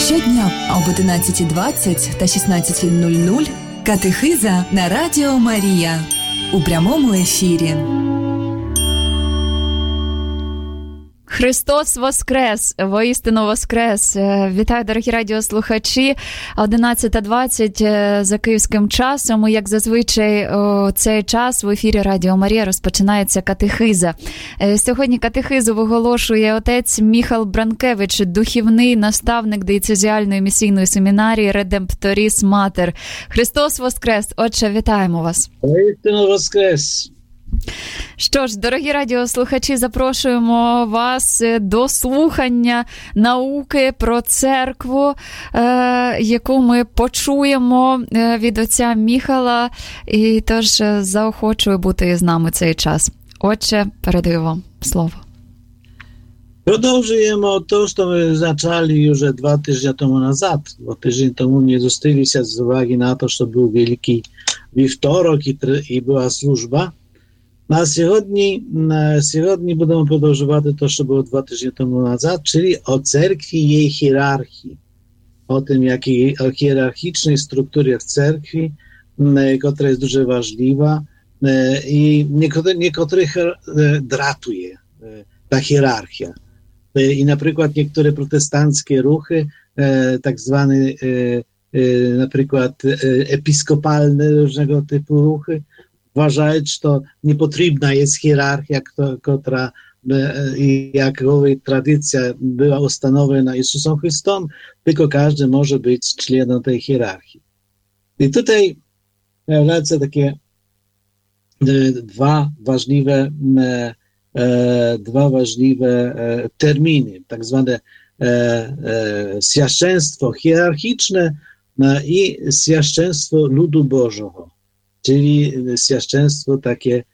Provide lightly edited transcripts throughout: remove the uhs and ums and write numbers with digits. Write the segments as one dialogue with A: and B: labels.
A: Щодня об 11:20 та 16:00 катехиза на Радіо Марія у прямому ефірі.
B: Христос Воскрес! Воістину Воскрес! Вітаю, дорогі радіослухачі! 11:20 за київським часом. І, як зазвичай, у цей час в ефірі Радіо Марія розпочинається катехиза. Сьогодні катехизу виголошує отець Міхал Бранкевич, духівний наставник диєцезіальної місійної семінарії Редемпторіс Матер. Христос Воскрес! Отче, вітаємо вас!
C: Воістину Воскрес!
B: Що ж, дорогі радіослухачі, запрошуємо вас до слухання науки про церкву, яку ми почуємо від отця Міхала, і тож заохочую бути з нами цей час. Отче, передаю вам слово.
C: Продовжуємо to, що ми zaczęli już 2 tygodnie temu nazad, bo tydzień temu nie zostali się z uwagi na to, że był Wielki Wtorek i była służba. A сьогодні будемо продовжувати те, що було 2 тижні тому назад, czyli o cerkwi i jej hierarchii. O tym, jakiej hierarchicznej strukturze w cerkwi, która jest дуже важлива i niektórych dratuje ta hierarchia. I na przykład niektóre protestanckie ruchy, tak zwane na przykład episkopalne różnego typu ruchy, uważać, że niepotrzebna jest hierarchia, która jakowa tradycja była ustanowiona Jezusem Chrystusem, tylko każdy może być członem tej hierarchii. I tutaj pojawiają się takie dwa ważliwe terminy, tak zwane świadectwo hierarchiczne i świadectwo ludu Bożego. Czyli świadectwo takie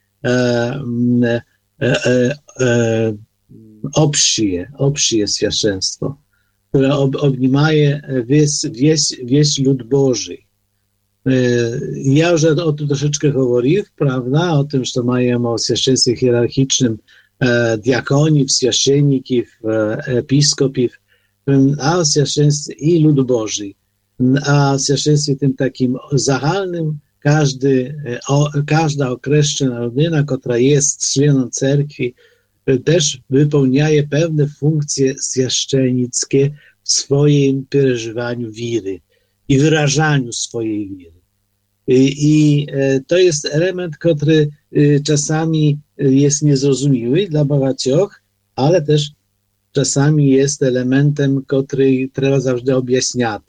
C: obsie świadectwo, które obejmuje wieś lud Boży. Ja już o tym troszeczkę mówiłem, prawda, o tym, że mają o świadectwie hierarchicznym diakonów, święcenników, episkopów, a o świadectwie i lud Boży, a o świadectwie tym takim zahalnym, każda określona rodzina, która jest członem cerkwi, też wypełnia pewne funkcje świeczennickie w swoim przeżywaniu wiry i wyrażaniu swojej wiry. I to jest element, który czasami jest niezrozumiały dla багатьох, ale też czasami jest elementem, który trzeba zawsze objaśniać,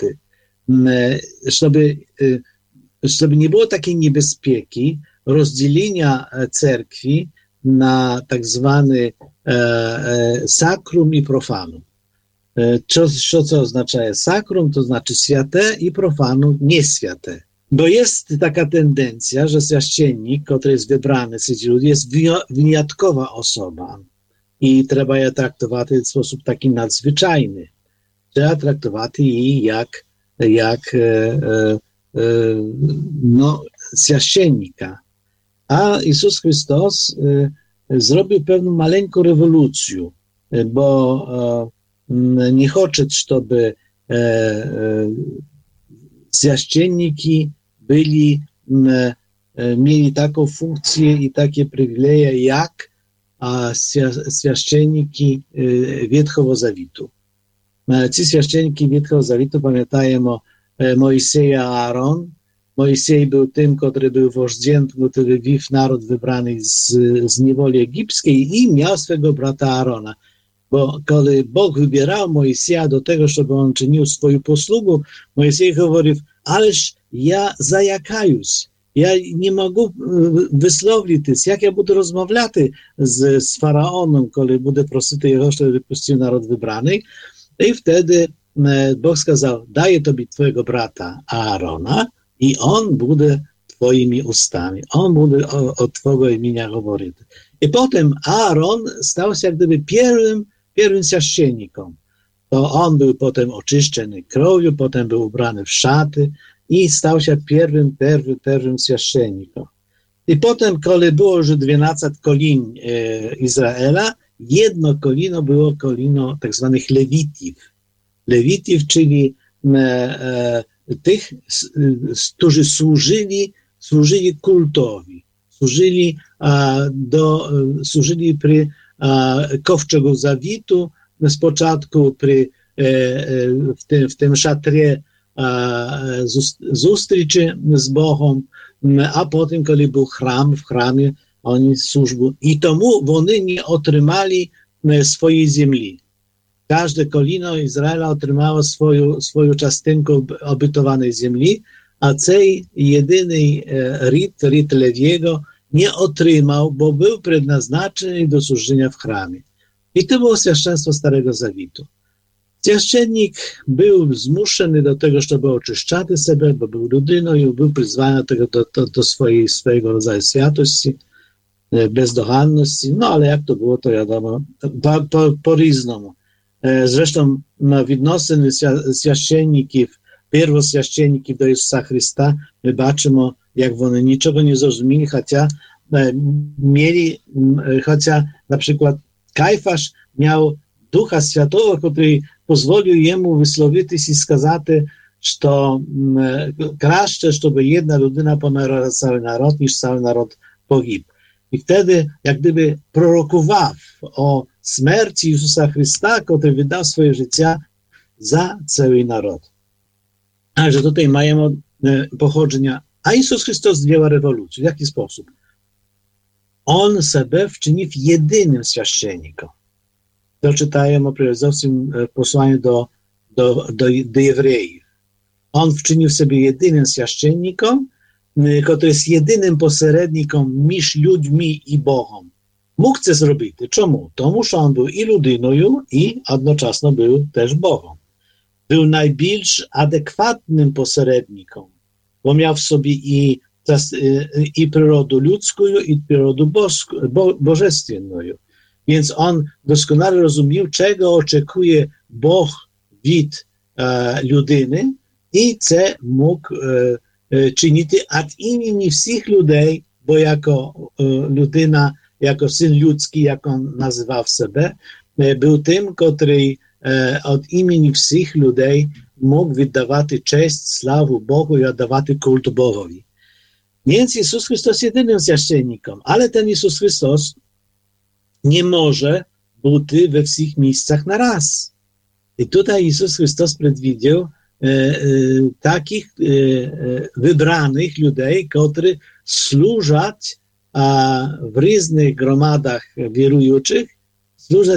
C: żeby nie było takiej niebezpieki rozdzielenia cerkwi na tak zwany sakrum i profanum. Co oznacza sakrum? To znaczy święte i profanum nieświęte. Bo jest taka tendencja, że święcennik, który jest wybrany z ludzi, jest wyjątkowa osoba i trzeba je traktować w sposób taki nadzwyczajny. Trzeba traktować jej jak święcennika. A Jezus Chrystus zrobił pewną maleńką rewolucję, bo nie chce, żeby święcenniki mieli taką funkcję i takie przywileje jak święcenniki Wietchego Zawitu. Ci święcenniki Wietchego Zawitu pamiętają o Mojsieja Aaron. Mojsiej był tym, który był wождем, który wiódł naród wybrany z niewoli egipskiej i miał swego brata Aarona. Bo kiedy Bóg wybierał Mojsieja do tego, żeby on czynił swoją posługę, Mojsiej mówił, ależ ja zajakаюсь, ja nie mogę wysłowić, jak ja będę rozmawiać z faraonem, kiedy będę prosić jego, żeby wypuścił naród wybrany. I wtedy Bóg сказал, daję tobie twojego brata Aarona i on będzie twoimi ustami. On będzie od twojego imienia mówić. I potem Aaron stał się jak gdyby pierwszym święcennikiem. To on był potem oczyszczony krwią, potem był ubrany w szaty i stał się pierwszym święcennikiem. I potem, kiedy było już 12 kolin Izraela, jedno kolino było kolino tak zwanych Lewitów. Lewitów, czyli tych, którzy służyli kultowi, służyli przy ковчегу завіту спочатку в tym шатрі зустрічі з Богом, а потім, коли був храм, в храмі вони службу. І тому вони не отримали своєї землі. Każde kolino Izraela otrzymało swoją частинку obytowanej ziemi, a цей jedyny rit Lewiego nie otrzymał, bo był przeznaczony do służenia w chramie. I to było świadectwo Starego Zawietu. Święcennik był zmuszony do tego, żeby oczyszczać siebie, bo był ludyną i był przyzwany do swojego rodzaju świętości, bezdoganności. No ale jak to było, to wiadomo, po-różnemu. Zresztą відносини священників, первосвященників до Ісуса Христа, ми бачимо, як вони нічого не зрозуміли, хоча, наприклад, Кайфаш мав Духа Святого, який дозволив йому висловитися і сказати, що краще, щоб jedna людина померла за цілий народ, ніж цілий народ погиб. I wtedy, jak gdyby prorokował o śmierci Jezusa Chrysta, który wydał swoje życie za cały naród. Także tutaj mamy pochodzenia. A Jezus Chrystus zdjął rewolucję. W jaki sposób? On siebie wczynił jedynym święcennikiem. To czytajemy o prorocowym posłaniu do Jewrejów. On wczynił siebie jedynym święcennikiem, który jest jedynym pośrednikiem między ludźmi i Bogiem. Mógł to zrobić. Czemu? Тому що on był i ludyną, i jednocześnie był też Bogiem. Był najbardziej adekwatnym pośrednikiem, bo miał w sobie i przyrodę ludzką, i przyrodę bożestwienną. Więc on doskonale rozumiał, czego oczekuje Bóg od ludyny i co mógł czynić od imienia wszystkich ludzi, bo jako ludyna, jako syn ludzki, jak on nazywał siebie, był tym, który od imienia wszystkich ludzi mógł wydawać cześć, sławę Bogu i oddawać kult Bogowi. Więc Jezus Chrystus jest jedynym święcennikiem, ale ten Jezus Chrystus nie może być we wszystkich miejscach na raz. I tutaj Jezus Chrystus przewidział takich wybranych ludzi, którzy służą w różnych gromadach wierujących, służą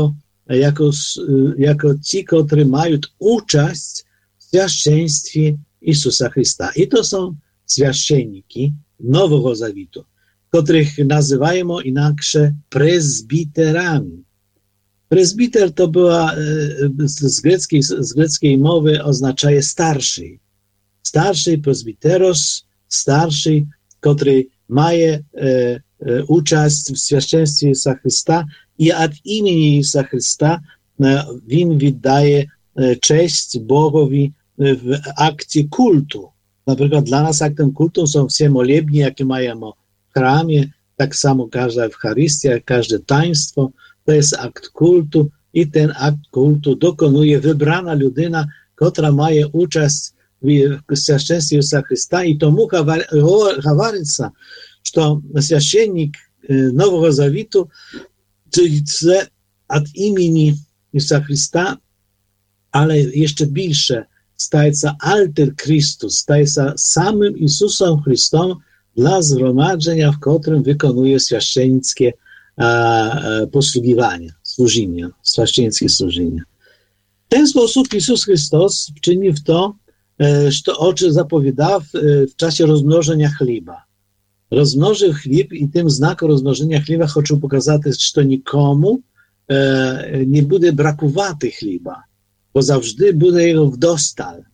C: jako ci, którzy mają uczest w święceństwie Jezusa Chrysta. I to są święcenniki Nowego Zawietu, których nazywamy inaczej prezbiterami. Prezbiter to była z greckiej mowy oznacza starszy. Starszy prezbiteros, starszy, który ma uczest w święceństwie Jezusa Chrysta i od imienia Jezusa Chrysta on wydaje cześć Bogowi w akcie kultu. Na przykład dla nas aktem kultu są wszystkie molebni, jakie mają w chramie, tak samo każda Eucharystia, każde taństwo. To jest akt kultu i ten akt kultu dokonuje wybrana ludyna, która ma uczest w święceństwie Jezusa Chrysta i to mógł mówić, że święcennik Nowego Zawietu, czyli od imienia Jezusa Chrysta, ale jeszcze większe, staje się alter Chrystus, staje się samym Jezusem Chrystusem dla zgromadzenia, w którym wykonuje święcennickie posługiwania, służenia, święcieńskie służenia. W ten sposób Jezus Chrystus czynił to, o czym zapowiadał w czasie rozmnożenia chleba. Rozmnożył chleb i tym znakiem rozmnożenia chleba chciał pokazać, że nikomu nie będzie brakować chleba, bo zawsze będzie jego wdostal.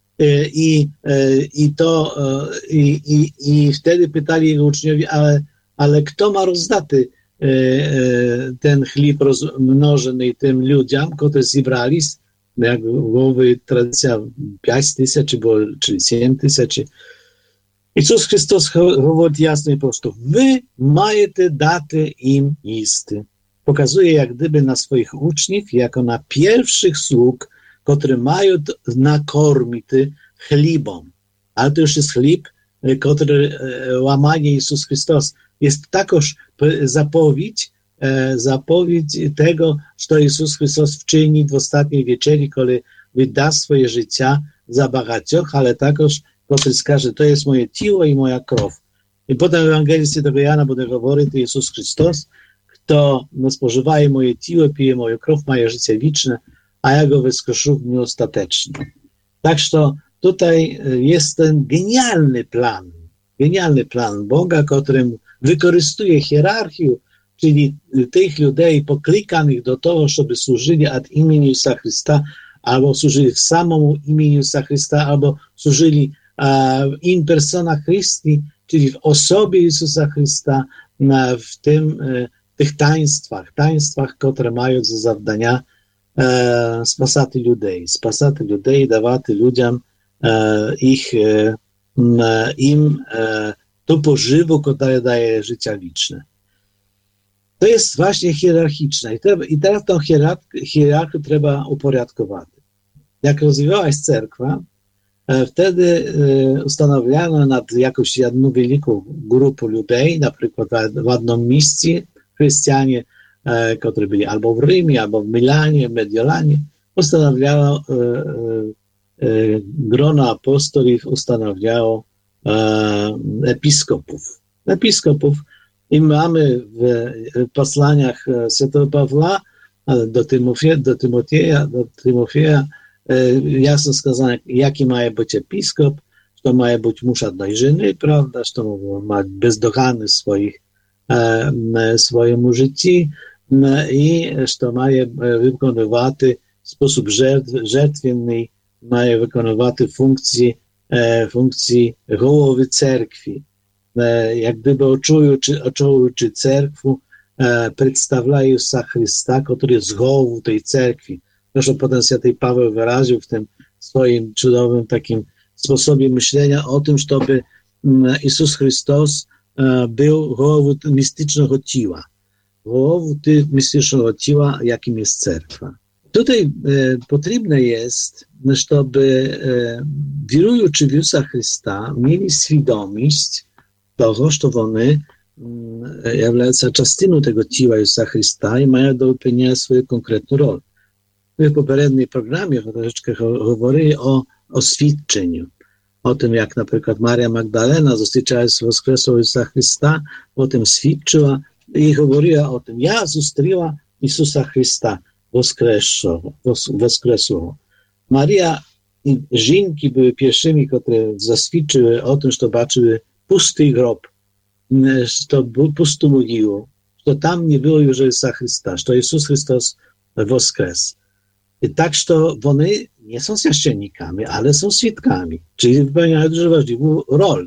C: I wtedy pytali jego uczniowie, ale kto ma rozdać ten chleb rozmnożony tym ludziom, którzy zebrali, jak byłoby tradycja 5,000 czy 7,000. Jezus Chrystus mówi jasno i prosto, wy majecie daty im jeść. Pokazuje jak gdyby na swoich uczniów, jako na pierwszych sług, które mają nakormić chlebem. Ale to już jest chleb, który łamanie Jezus Chrystus. Jest takoż zapowiedź tego, co Jezus Chrystus wczyni w ostatniej wieczerii, kiedy wyda swoje życie za bagacioch, ale takoż, który skaże, to jest moje ciało i moja krew. I potem w Ewangelii Świętego Jana będzie mówić, to Jezus Chrystus, kto spożywa moje ciało, pije moją krew, ma życie wieczne, a ja go wskrzeszę w dniu ostatecznym. Tak, że tutaj jest ten genialny plan Boga, którym wykorzystuje hierarchię, czyli tych ludzi poklikanych do tego, żeby służyli od imienia Jezusa Chrysta, albo służyli w samemu imieniu Jezusa Chrysta, albo służyli in persona Christi, czyli w osobie Jezusa Chrysta, w tych taństwach, które mają za zadania spasać ludzi, dawać ludziom im to pożywu, które daje życie wieczne. To jest właśnie hierarchiczne i teraz tą hierarchię trzeba uporządkować. Jak rozwijała się cerkwa, wtedy ustanowiano nad jakąś jedną wielką grupę ludzi, na przykład w jednym miejscu chrześcijanie, którzy byli albo w Rzymie, albo w Milanie, w Mediolanie, ustanawiało grono apostolów, ustanawiało episkopów. I mamy w posłaniach świętego Pawła do Tymofieja jasno skazane, jaki ma być episkop, że ma być mąż jednej żony, prawda, że ma być bezdochany w swoim życiu i że ma wykonywać w sposób żertwienny, ma wykonywać funkcji głowy cerkwi. Jak gdyby oczołuczy cerkwu, przedstawiają Jezusa Chrysta, który jest głową tej cerkwi. Zresztą potem święty Paweł wyraził w tym swoim cudowym takim sposobie myślenia o tym, żeby Jezus Chrystus był głową mistycznego ciała. Głową mistycznego ciała, jakim jest cerkwa. Tutaj potrzebne jest, żeby wierujący w Jezusa Chrysta mieli świadomość tego, że one są częścią tego ciała Jezusa Chrysta i mają do wypełnienia swoją konkretną rolę. My w poprzednim programie troszeczkę mówili o świadczeniu. O tym, jak na przykład Maria Magdalena zostrzegała z woskresłego Jezusa Chrysta, potem świadczyła i mówiła o tym, ja zobaczyła Jezusa Chrysta woskresłego. Maria i żynki były pierwszymi, które zaświadczyły o tym, że zobaczyły pusty grob, że to był pusty mogiłę, że tam nie było już Jezusa Chrysta, że to Jezus Chrystus woskres. I tak, że one nie są święcennikami, ale są świadkami, czyli wypełniają dużo ważliwą rolę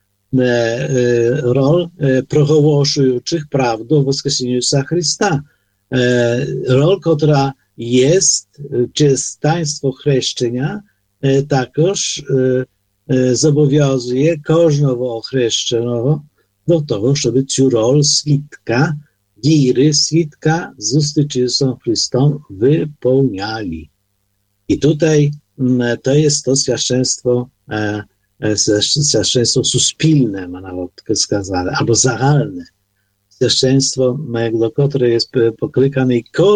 C: prochowoszujących prawdę o woskreseniu Jezusa Chrysta. Rolę, która jest przez taństwo chrzczenia, takoż zobowiązuje każdego ochrzczonego do tego, żeby tę rolę świadka, świadka z Jezusem Chrystusem wypełniali. I tutaj to jest to świadectwo suspilne, można сказать, albo zagalne. Świadectwo, do którego jest poklикane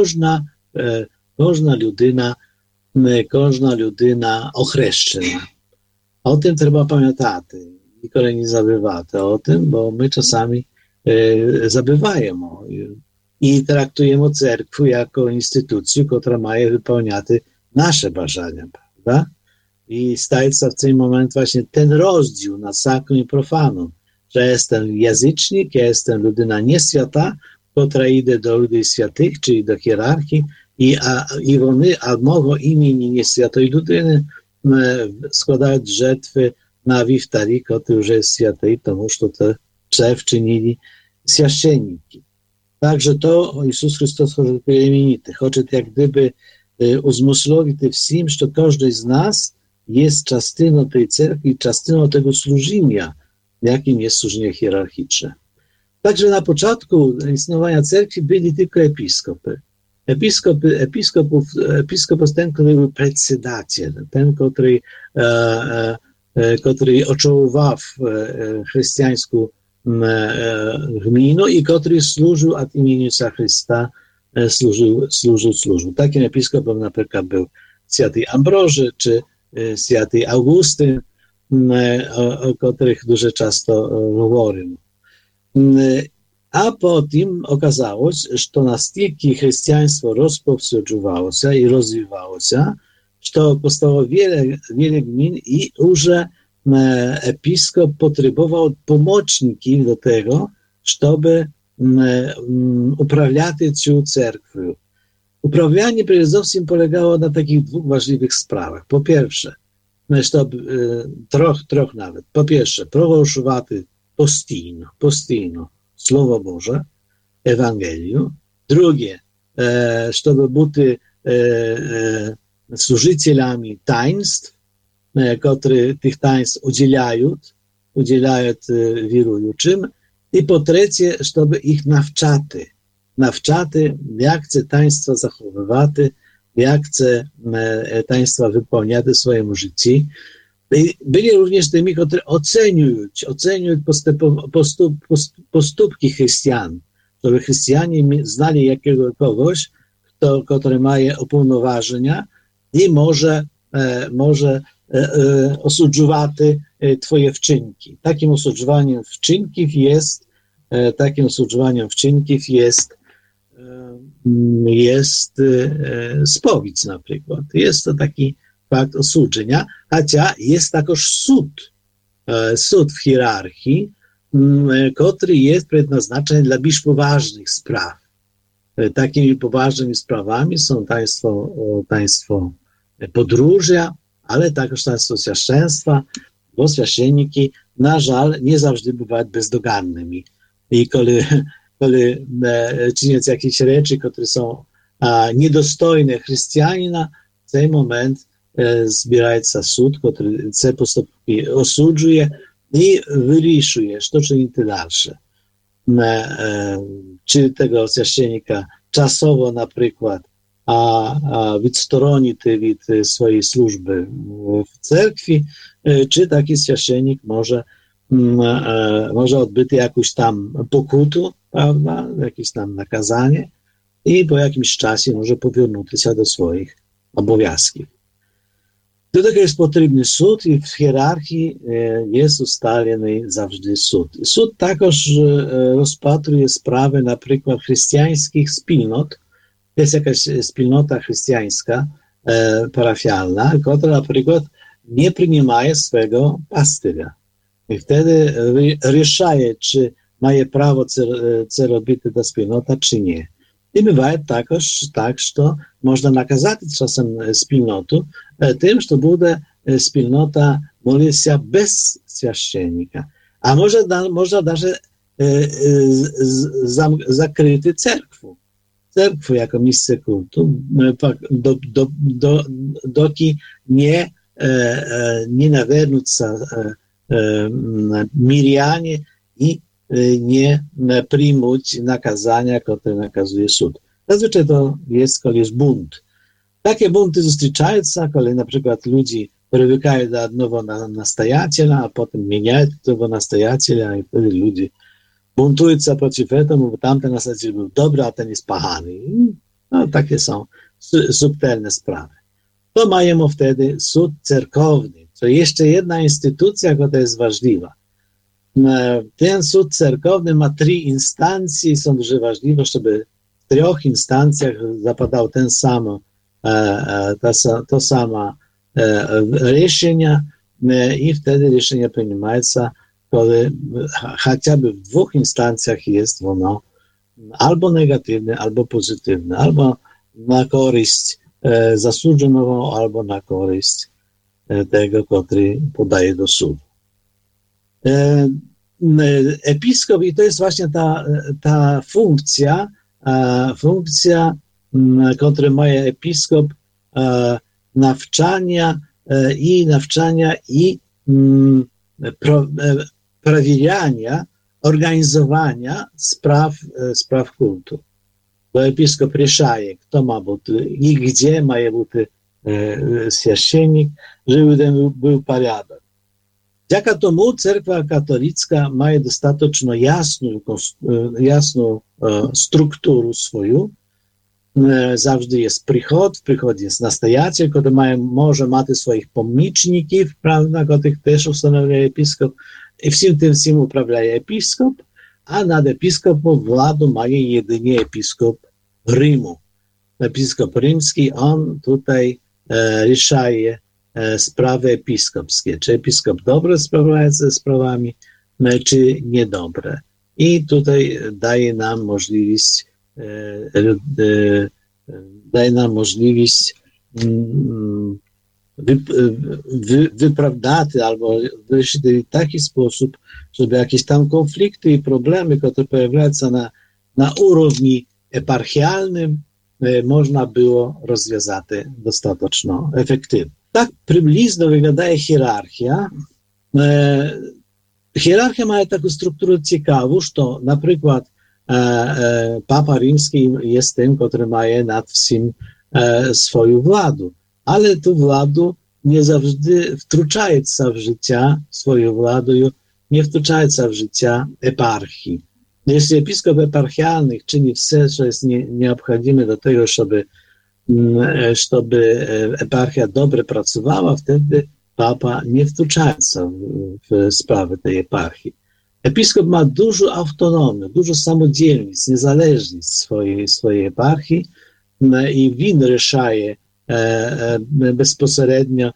C: każda ludyna ochrzczona. O tym trzeba pamiętać. Nikogo nie zabywać o tym, bo my czasami zabywajemy i traktujemy cerkwę jako instytucję, która ma wypełniać nasze bażania, prawda? I staje się w tym momencie właśnie ten rozdział na sakrum i profanum, że jestem języcznik, ja jestem ludyna nieświata, która idzie do ludzi świętych, czyli do hierarchii, i one, a mogą imieni nieświatej ludyny składać żetwy na wiftari, który już jest święty, тому że to wczynili święcenniki. Także to Jezus Chrystus chce imienity. Chce jak gdyby uzmysłowić wszystkim, że każdy z nas jest częścią tej cerkwi, częścią tego służenia, jakim jest służenie hierarchiczne. Także na początku istnienia cerkwi byli tylko episkopy. Episkopos ten, który był председателем, ten, który oczołował chrześcijańską gminu i który służył od imienia Chrysta, służył. Takim episkopem na przykład był święty Ambroży czy święty Augustyn, o których dużo często mówimy. A potem okazało się, że настільки chrześcijaństwo rozpowsюджувало się i rozwijało się, że powstało wiele gmin i już episkop potrzebował pomocników do tego, żeby uprawiać tę cerkwię. Uprawianie przede wszystkim polegało na takich dwóch ważliwych sprawach. Po pierwsze, troch nawet. Po pierwsze, proголошувати постійно Słowo Boże, Ewangelię. Drugie, żeby być służycielami taństw, które tych taństw udzielają wierującym. I po trzecie, żeby ich nawczати, jak chce taństwa zachowywać, jak chce taństwa wypełniać w swoim życiu. Byli również tymi, którzy oceniają postupki chrześcijan, żeby chrześcijanie znali kogoś, który ma upoważnienia i może osądzować twoje wczynki. Takim osądzowaniem wczynków jest spowiedź na przykład. Jest to taki fakt osudzenia, chociaż jest także sąd w hierarchii, który jest przeznaczony dla bardziej poważnych spraw. Takimi poważnymi sprawami są taństwo podróżia, ale także taństwo święczeństwa, bo święcenniki na żal nie zawsze bywają bezdogannymi. I kiedy czynią jakieś rzeczy, które są niedostojne chrześcijanina, w ten moment zbiera się sąd, który te postępki osudzuje i wyliczuje, co czynić dalsze. Czy tego święcennika czasowo na przykład відсторонити від swojej służby w cerkwi, czy taki święcennik może odbyć jakąś tam pokutę, prawda, jakieś tam nakazanie i po jakimś czasie może powrócić się do swoich obowiązków. Do tego jest potrzebny sąd i w hierarchii jest ustalony zawsze sąd. Sąd także rozpatruje sprawy na przykład chrześcijańskich wspólnot. Jest jakaś wspólnota chrześcijańska, parafialna, która na przykład nie przyjmuje swego pastyrza. I wtedy решає, czy ma prawo co robić ta wspólnota, czy nie. I bywa także tak, że można nakazać czasem wspólnotu tym, że będzie wspólnota modlić się bez święcennika. A można даже zakryć cerkwę jako miejsce kultu, doki nie naвернуть się mirianie i nie przyjmuć nakazania, które nakazuje sąd. Zazwyczaj to jest, kiedy jest bunt. Takie bunty dostrzegają się, kiedy na przykład ludzie przywykają do jednego nastojaciela, a potem zmieniają tego nastojaciela i wtedy ludzie buntują się przeciw temu, bo tamten nastojaciel był dobry, a ten jest pachany. No, takie są subtelne sprawy. To mamy wtedy sąd cerkowny. To jeszcze jedna instytucja, która jest ważliwa. Ten sąd cerkowny ma 3 instancje i są дуже ważliwe, żeby w 3 instancjach zapadał to samo решение i wtedy решение принимается, kiedy chociażby w 2 instancjach jest ono albo negatywne, albo pozytywne, albo na korzyść zasłużonego, albo na korzyść tego, który podaje do sądu. Episkop, i to jest właśnie ta funkcja, którą ma episkop nawczania i prawierzania, organizowania spraw kultu. bo episkop решає, kto ma bути i gdzie ma bути священник, żeby ten był порядок. Dzięki tomu cerkwa katolicka ma dostatecznie jasną strukturę swoją. Zawsze jest przychód, w przychodzie jest nastojaciel, który może mieć swoich pomniczników, prawda, których też ustanawia episkop, i wszystkim uprawia episkop, a nad episkopem władzę ma jedynie episkop Rzymu. Episkop rzymski, on tutaj решає sprawy episkopskie, czy episkop dobrze sprawuje ze sprawami, czy niedobre. I tutaj daje nam możliwość wyprawdać albo wyjść w taki sposób, żeby jakieś tam konflikty i problemy, które pojawiają się na urowni eparchialnym, można było rozwiązać dostatecznie efektywnie. Tak przybliżnie wygląda hierarchia. Hierarchia ma taką strukturę ciekawą, że na przykład Papa Rzymski jest tym, który ma nad wszystkim swoją władzę, ale tu władzę nie zawsze wtrącaje się w życie, swoją władzę nie wtrącaje się w życie eparchii. Jeśli episkop eparchialny czyni wszystko, co jest nieobchodne do tego, żeby eparchia dobrze pracowała, wtedy papa nie wtrąca się w sprawy tej eparchii. Episkop ma dużo autonomii, dużo samodzielność, niezależność swojej eparchii i win решає bezpośrednio,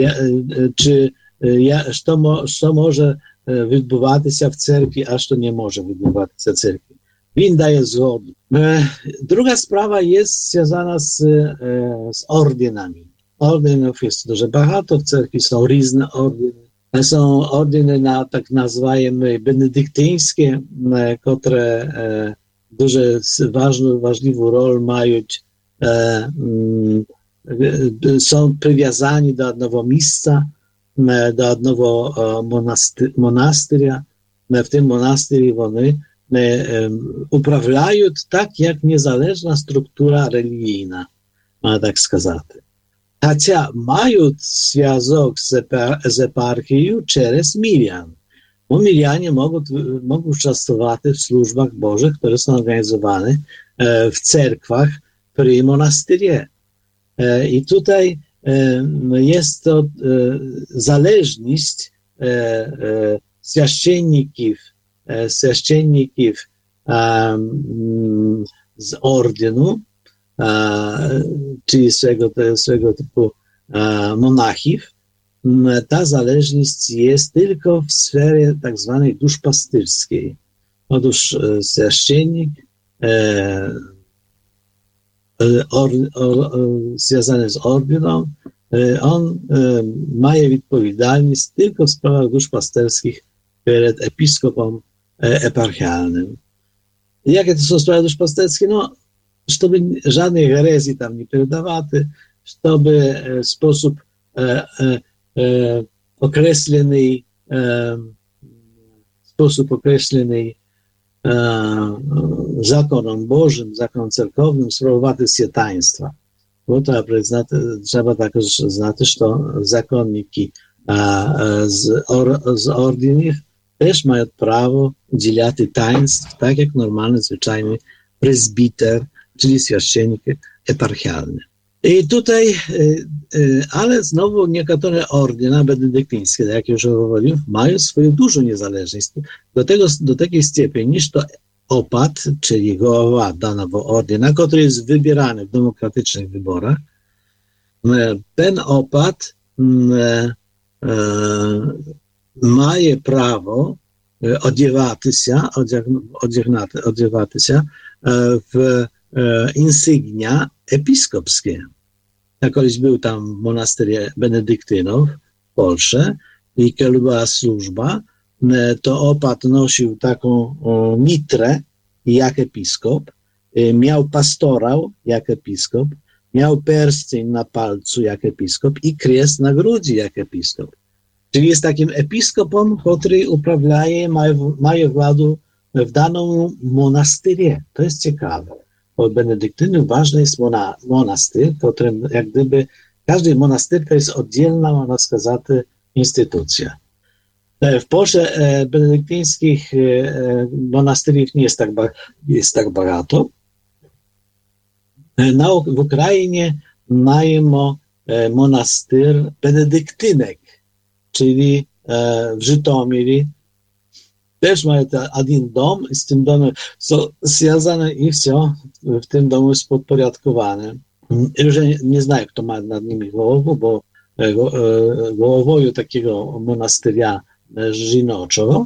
C: co może відбуватися w cerkwi, a co nie może відбуватися w cerkwi. Він daje zgodę. Druga sprawa jest związana z ordynami. Ordynów jest дуже багато, w cerkwi są różne ordyny. Są ordyny na tak nazwijmy benedyktyńskie, które дуже важливу роль мають, są przywiązani do jednego miejsca, do jednego monasteria. W tym monasterii one uprawiają tak jak niezależna struktura religijna, można tak сказать. Chociaż mają związek z eparchią przez milian. Bo milianie mogą uczestniczyć w służbach bożych, które są organizowane w cerkwach przy monasterie. I tutaj jest to zależność święcenników z ordynu, czyli swego typu monachów. Ta zależność jest tylko w sferze tak zwanej duszpasterskiej. Otóż święcennik związany z ordyną, on ma odpowiedzialność tylko w sprawach duszpasterskich przed episkopem eparchialnym. Jakie to są sprawy duszpasterskie? No, żeby żadnej herezji tam nie perdawać, żeby w sposób określony zakonem Bożym, zakonem cerkownym sprawować się taństwa. Bo to trzeba także znać, że zakonniki z ordynów też mają prawo udzielać taństw, tak jak normalny, zwyczajny prezbiter, czyli święcennik eparchialny. I tutaj, ale znowu niektóre ordyny benedyktyńskie, jak już mówiłem, mają swoją dużą niezależność. Do takiej stopni, że to opat, czyli głowa danego ordyna, który jest wybierany w demokratycznych wyborach, ten opat ma prawo odziewać się w insygnia episkopskie. Jak kiedyś był tam w monasterie benedyktynów w Polsce i kiedy była służba, to opat nosił taką mitrę jak episkop, miał pastorał jak episkop, miał pierścień na palcu jak episkop i kres na grudzi jak episkop. Czyli jest takim episkopem, który uprawia, ma władzę w danym monasterie. To jest ciekawe. benedyktynów ważny jest monastyr, w którym jak gdyby każdy monastyr to jest oddzielna, można сказать, instytucja. W Polsce benedyktyńskich monastyriów nie jest tak bardzo. W Ukrainie mają monastyr benedyktynek, czyli w Żytomierze. Też mają jeden dom i z tym domem są związane i wszystko w tym domu jest podporządkowane. Już nie znają, kto ma nad nimi głowę, bo głowою takiego monastyria żinoczego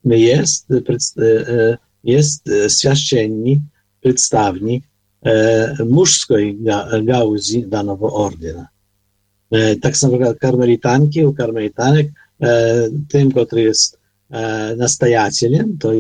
C: jest święcennik, przedstawnik mużskiej gałęzi danego ordyna. Tak samo jak karmelitanki, u karmelitanek tym, który jest nastojacielem, to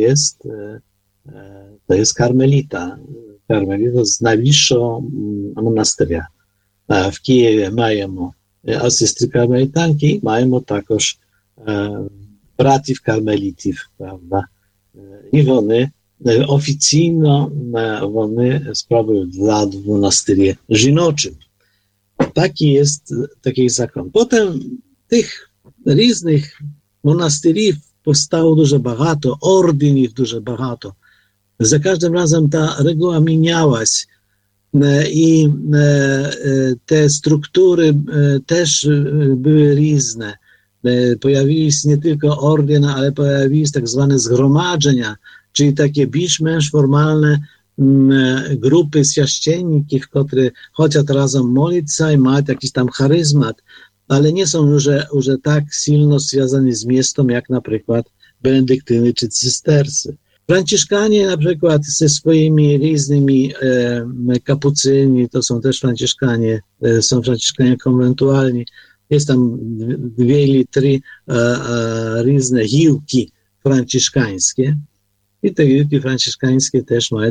C: jest karmelita. Karmelita z najbliższego monasteria. W Kijewie mają siostry karmelitanki, mają także bratów karmelitów, prawda? I one oficjalnie sprawują władzę w monasterie żinoczym. Taki jest zakon. Potem tych różnych monasteriów powstało dużo багато, ordynów dużo багато. Za każdym razem ta reguła zmieniałaś i te struktury też były różne. Pojawiły się nie tylko ordyny, ale pojawiły się tak zwane zgromadzenia, czyli takie biszmensz formalne grupy święcenników, które chociaż razem modlą i mają jakiś tam charyzmat, ale nie są już tak silno związani z miastem, jak na przykład benedyktyny czy cystersy. Franciszkanie na przykład ze swoimi różnymi kapucyni, to są też franciszkanie, są franciszkanie konwentualni, jest tam 2 ili 3 różne hiłki franciszkańskie i te hiłki franciszkańskie też mają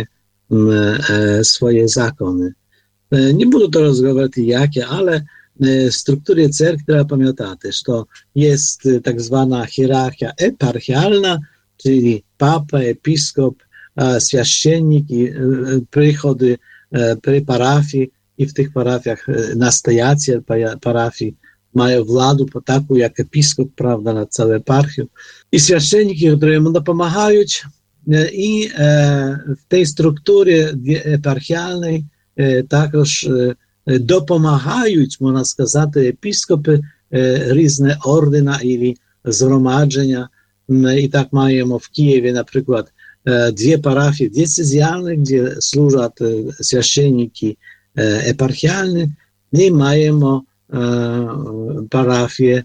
C: swoje zakony. Nie budu to rozmawiać jakie, ale w strukturze cerkwi trzeba pamiętać, że to jest tak zwana hierarchia eparchialna, czyli papa, episkop, święcennik i przychody przy parafii i w tych parafiach nastojaciel parafii mają władzę taką jak episkop, prawda, nad całą eparchią i święcenniki, które mu pomagają i w tej strukturze eparchialnej także dopomagają, można сказать, episkopy różne ordyna ili zgromadzenia. I tak mają w Kijewie na przykład 2 parafie decyzjalne, gdzie służą święcenniki eparchialne i mają parafie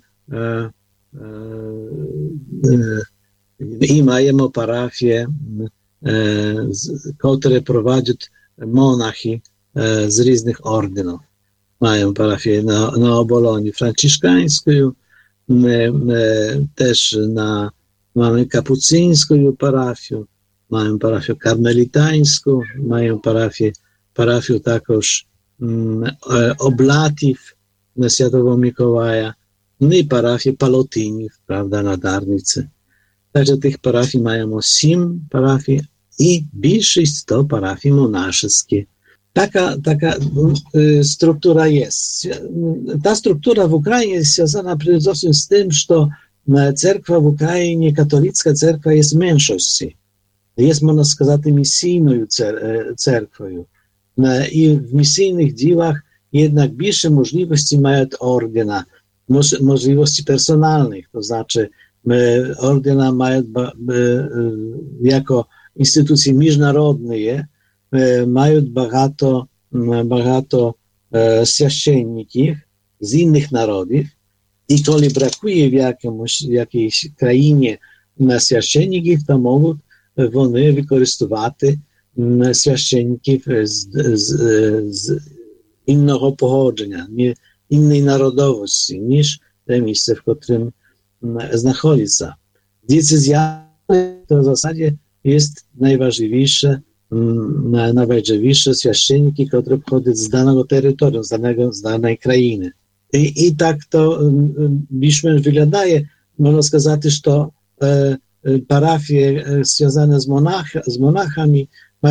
C: które prowadzą monachy z różnych ordynów. Mają parafię na Oboloni franciszkańską, też mamy kapucyńską parafię, mają parafię karmelitańską, mają parafię także oblatów na Świętego Mikołaja, no i parafię palotynów, prawda, na Darnicy. Także tych parafii mają 7 parafii i większość to parafii monaszyskie. Taka struktura jest. Ta struktura w Ukrainie jest związana przede wszystkim z tym, że cerkwa w Ukrainie, katolicka cerkwa jest mniejszością. Jest, można сказать, misyjną cerkwią. I w misyjnych dziełach jednak większe możliwości mają ordyna, możliwości personalnych, to znaczy ordyna mają jako instytucje międzynarodowe, mają багато święcenników z innych narodów i jeżeli brakuje w jakiejś krainie święcenników, to mogą one wykorzystywać święcenników z innego pochodzenia, innej narodowości niż te miejsce, w którym znajduje się. Decyzja to w zasadzie jest najważniejsze święcenniki, które pochodzą z danego terytorium, z danej krainy. I tak to biszmen wygląda. Można сказать, że to parafie związane z monachami mają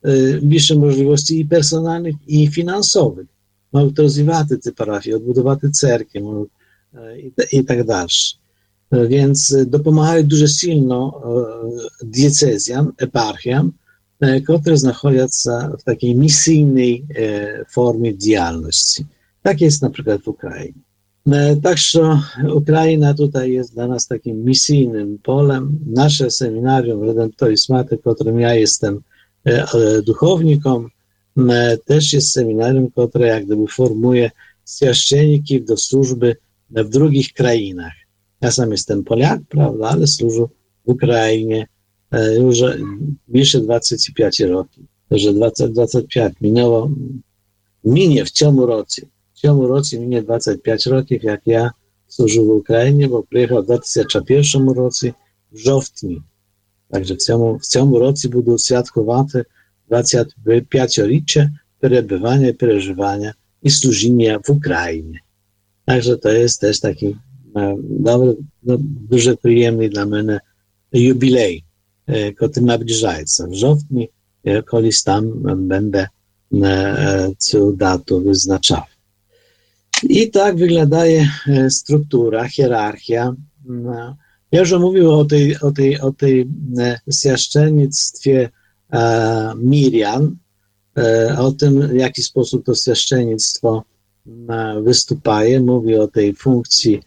C: більше можливостей і персональних, і фінансових. Можуть розвивати ці парафії, відбудувати церкви, і так далі. Więc допомагають дуже сильно дієцезіям, епархіям, które знаходяться в такій місійній формі діяльності. Так є, наприклад, в Україні. Так що Україна tutaj jest dla nas takim misyjnym polem. Nasze seminarium Redemptoris Mater, w którym ja jestem duchownikiem, też jest seminarium, które jak gdyby formuje święcenników do służby w drugich krainach. Ja sam jestem Polak, prawda, ale służę w Ukrainie już bliższe 25 roków. Że 25 minie w ciągu roku. W ciągu roku minie 25 roków, jak ja służył w Ukrainie, bo przyjechał w 2001 roku w Żowtni. Także w ciągu roku będą świadkować 25-lecie przebywania i przeżywania i służenia w Ukrainie. Także to jest też taki dobry, дуже приємний для мене юбілей, який наближається. В жовтні колись там będę цю дату визначав. I tak wyglądaje struktura, hierarchia. Ja już mówiłem o tej święcennictwie Miriam, o tym, w jaki sposób to święcennictwo występuje. Mówię o tej funkcji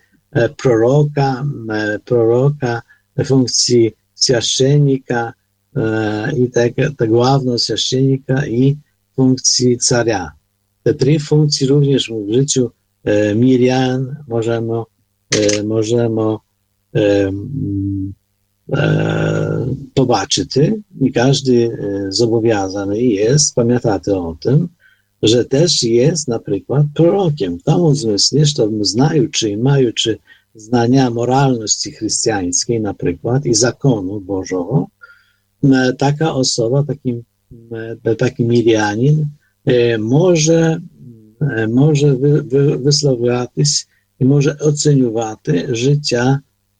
C: proroka, funkcji święcennika i tak głównego święcennika i funkcji carza. Te trzy funkcje również w życiu Miriam możemy zobaczyć i każdy zobowiązany jest pamiętać o tym, że też jest na przykład prorokiem. W tym zmysle, że mają znania moralności chrześcijańskiej na przykład i zakonu Bożego, taka osoba, taki Mirianin może wysławiać i może oceniać życia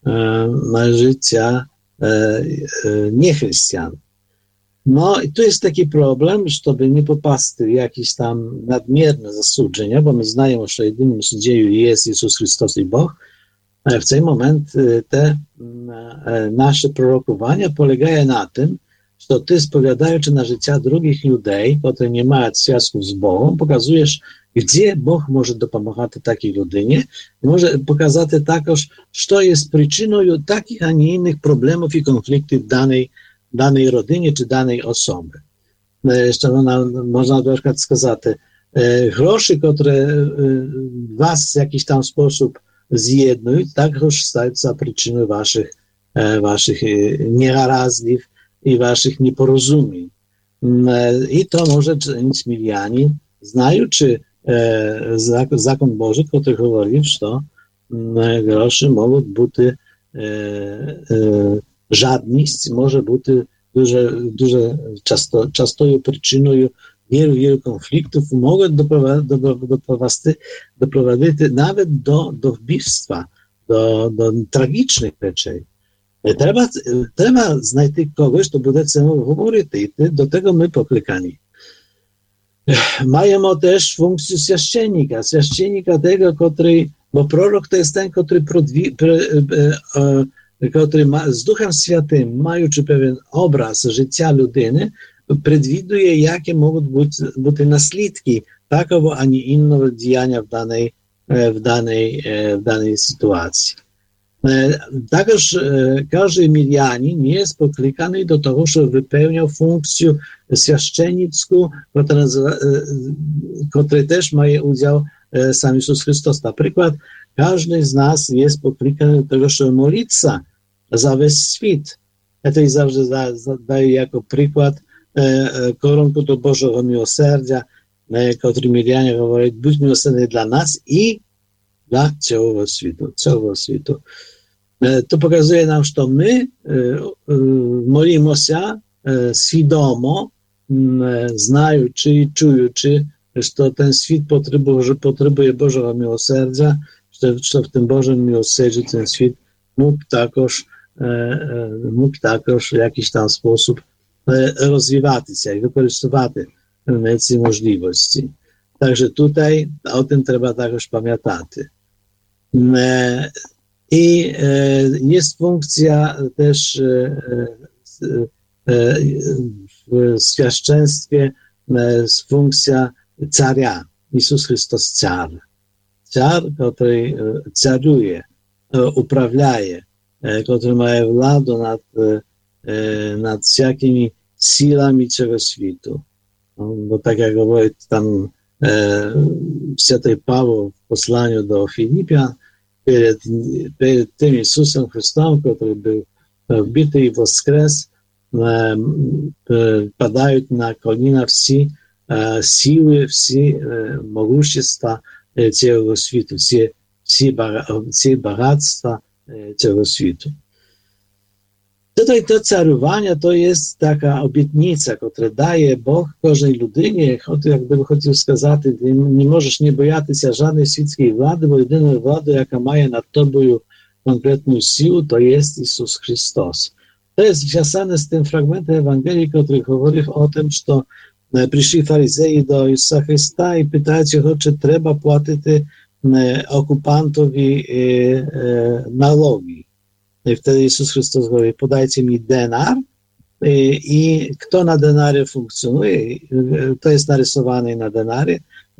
C: niechrześcijan. No i tu jest taki problem, żeby nie popaść w jakieś tam nadmierne zasłużenia, bo my znajemy, że jedynym sędzią jest Jezus Chrystus i Bóg, ale w ten moment te nasze prorokowania polegają na tym, że ty spowiadając na życia drugich ludzi, które nie mają związków z Bogiem, pokazujesz, gdzie Bóg może dopomagać takiej ludynie, może pokazać także, co jest przyczyną takich, a nie innych problemów i konfliktów w danej rodzinie czy danej osoby. Jeszcze można na przykład сказать, groszy, które was w jakiś tam sposób zjednują, także stają za przyczyną waszych niegarazdiw i waszych nieporozumień. I to może czynić Mirianin, znają, czy zakon Boży, który mówi, że groszy mogą być żadność, może być дуже частою причиною wielu konfliktów, mogą doprowadzić nawet do wbивstwa, do tragicznych rzeczy. Trzeba znaleźć kogoś, kto będzie ze mną mówić, i do tego my poklekani. Mają też funkcję święcennika tego, bo prorok to jest ten, który z Duchem Świętym, mając pewien obraz życia ludyny, przewiduje, jakie mogą być naslідки takiego, a nie innego działania w danej sytuacji. Także każdy Mirianin jest poklikany do tego, żeby wypełniał funkcję święcennicką, której też ma udział sam Jezus Chrystus. Na przykład każdy z nas jest poklikany do tego, żeby modlić za wесь świat. Ja to zawsze daję jako przykład koronku do Bożego miłosierdzia, który Mirianin mówi, bądź miłosierny dla nas i dla całego świata. To pokazuje nam, że my modlimy się świadomo, znając i czując, że ten świat potrzebuje Bożego miłosierdzia, że w tym Bożym miłosierdziu ten świat mógł także w jakiś tam sposób розвиватися і використовувати ці можливості. Także tutaj o tym trzeba także pamiętać. I jest funkcja też w świadectwie, funkcja cara. Jezus Chrystus car. Car, który caruje, uprawiaje, który ma władzę nad всякими силами цього світу. Bo tak jak mówi tam święty Paweł w posłaniu do Filipian, перед tym Jezusem Chrystusem, który był wbity i woskres, padają na kolana wszyscy siły, wszyscy mogущества цього світу, всі багатства цього світу. Tutaj to carowanie to jest taka obietnica, która daje Bóg każdej ludynie. Jakby chciał сказать, nie możesz nie boятися żadnej świeckiej władzy, bo jedyna władza, jaka ma nad tobą konkretną siłę, to jest Jezus Chrystus. To jest związane z tym fragmentem Ewangelii, który mówi o tym, że przyszli faryzei do Jezusa Chrystusa i pytają go, czy trzeba płacić okupantowi nalogi. I wtedy Jezus Chrystus mówi, podajcie mi denar i kto na denarze funkcjonuje, to jest narysowane na denarze,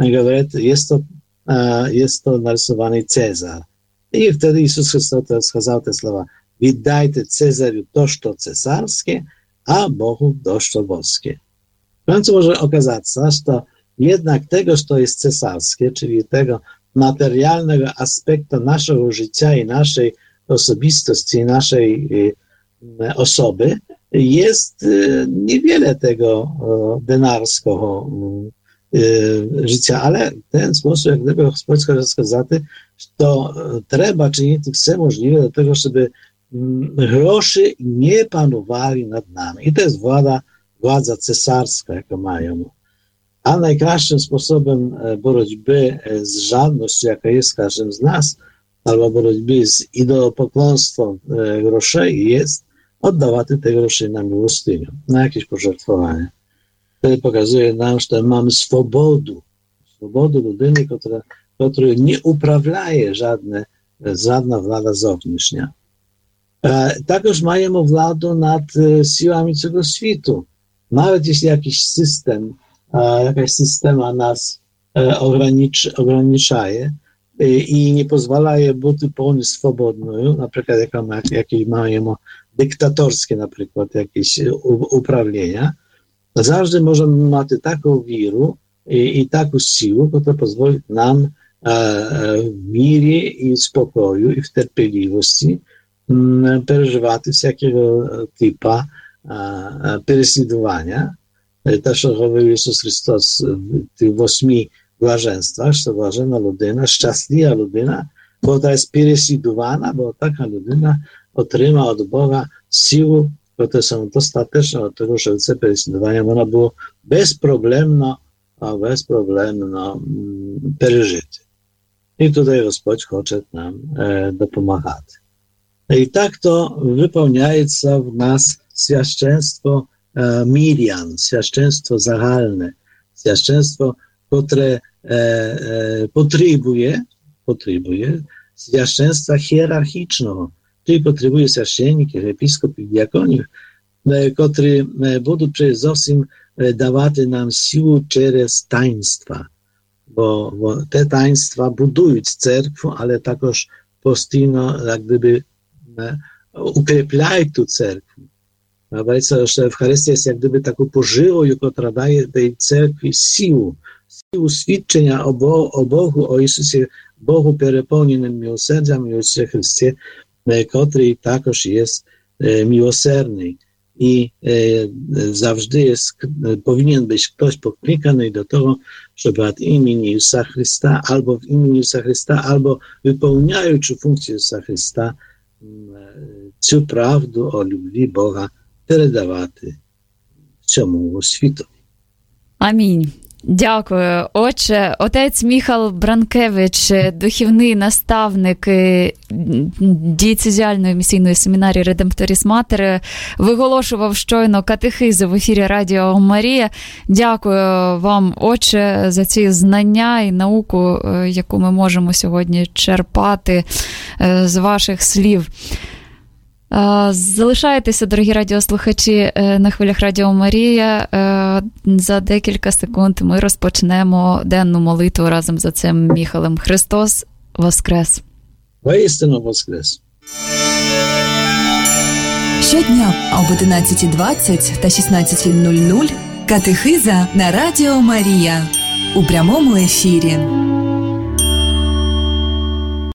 C: jest to narysowany Cezar. I wtedy Jezus Chrystus сказал te słowa, віддайте Cezarzu to, co cesarskie, a Bogu to, co boskie. W końcu może okazać się, że jednak tego, co jest cesarskie, czyli tego materialnego aspektu naszego życia i naszej osobistości, naszej osoby, jest niewiele tego denarskiego życia, ale w ten sposób, jak gdyby Gospodź chce сказать, to trzeba czynić wszystko możliwe do tego, żeby groszy nie panowali nad nami. I to jest władza cesarska, jaką mają. A najkraszym sposobem borotьby z żadnością, jaka jest w każdym z nas, albo borotьby z idolopokłonstwem groszy, jest oddawać te groszy na miłostynię, na jakieś pożertwowanie. Wtedy pokazuje nam, że mamy swobodę ludyny, która nie uprawiaje żadna władza zewnętrzna. Także mają władzę nad siłami tego światu. Nawet jeśli jakaś systema nas ograniczaje i nie pozwala być pełni swobodną, na przykład jakieś mają dyktatorskie na przykład jakieś uprawienia, zawsze możemy mieć taką wiarę i taką siłę, która pozwoli nam w mirze i spokoju i w cierpliwości przeżywać wszelkiego typu prześladowania. Też mówił Jezus Chrystus w tych 8 błaženstwach, że błażena ludyna, szczęśliwa ludyna, bo ta jest prześladowana, bo taka ludyna otrzyma od Boga siłę, które są dostateczne do tego, żeby te prześladowania można było bezproblemno przeżyć. I tutaj Gospodź chce nam dopomagać. I tak to wypełniaється w nas świadectwo Miriam, świadectwo zagalne, świadectwo, które potrzebuje świadectwa hierarchicznego, czyli potrzebuje święcenników, episkopów, diakoniów, którzy będą przede wszystkim dawać nam siłę przez taństwa, bo te taństwa budują cerkwę, ale także postійно, jak gdyby, укрепляють ту церкву. Говориться, що Евхаристія є як гdyby таку поживою, котра дає тій церкві силу свідчення о Богу, о Ісусі, Богу переповненим милосердям і Ісусі Христі, котрий також є miłosierny i zawsze powinien być ktoś poklikany do tego, żeby od imienia Jezusa Chrysta, albo w imieniu Jezusa Chrysta, albo wypełniając funkcję Jezusa Chrysta, цю правду о любві Бога передавати всьому світу.
B: Амінь. Дякую. Отже, отець Міхал Бранкевич, духовний наставник дієцезіальної місійної семінарії Редемпторіс Матер, виголошував щойно катехизи в ефірі Радіо Марія. Дякую вам, отче, за ці знання і науку, яку ми можемо сьогодні черпати з ваших слів. Залишайтеся, дорогі радіослухачі, на хвилях Радіо Марія. За декілька секунд ми розпочнемо денну молитву разом з отцем Міхалем. Христос воскрес!
C: Воістину воскрес!
A: Щодня об 11:20 та 16:00 катехиза на Радіо Марія у прямому ефірі.